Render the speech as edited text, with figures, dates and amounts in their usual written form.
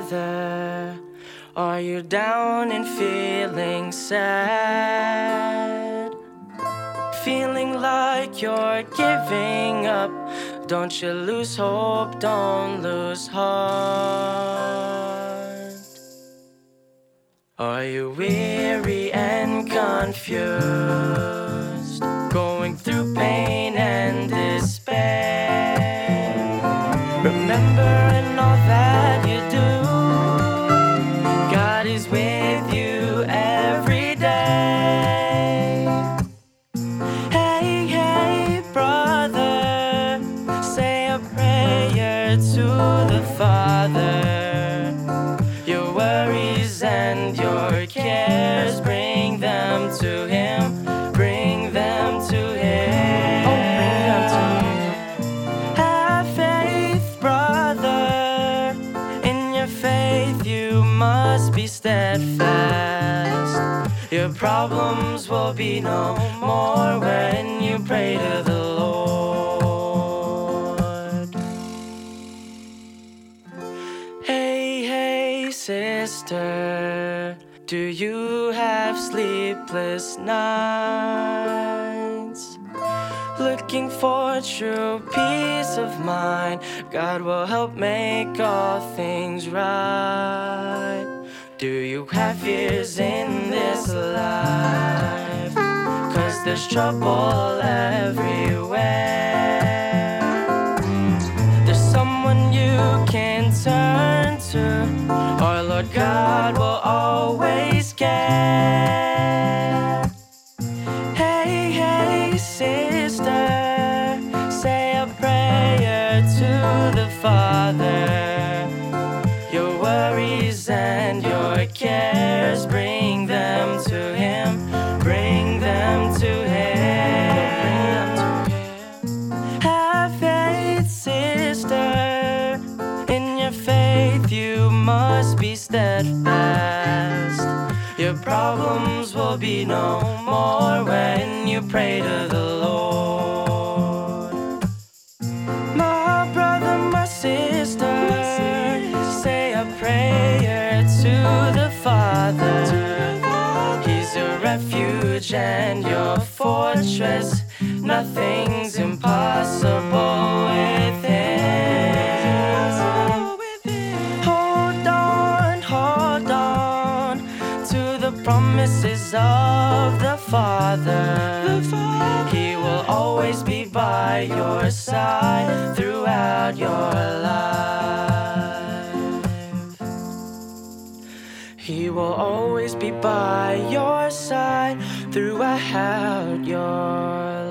brother? Are you down and feeling sad? Feeling like you're giving up? Don't you lose hope, don't lose heart. Are you weary and confused, going through pain and despair? Remember in all that you do, God is with you every day. Hey, hey, brother, say a prayer to the Father. Your worries and your cares, bring them to Him, bring them to Him. Oh, bring them to Him. Have faith, brother. In your faith you must be steadfast. Your problems will be no more when you pray to the Lord. Hey, hey, sister, do you have sleepless nights? Looking for true peace of mind? God will help make all things right. Do you have fears in this life? 'Cause there's trouble everywhere. There's someone you can turn to. Our Lord God will always care. Hey, hey, sister, say a prayer to the Father. Your worries and your cares, bring them to Him, bring them to Him. Have faith, sister. In your faith you must be steadfast. Your problems will be no more when you pray to the Lord. My brother, my sister, say a prayer to the Father. He's your refuge and your fortress. Nothing's impossible with Him. Hold on to the promises of the Father. He will always be by your side throughout your life. He will always be by your side throughout your life.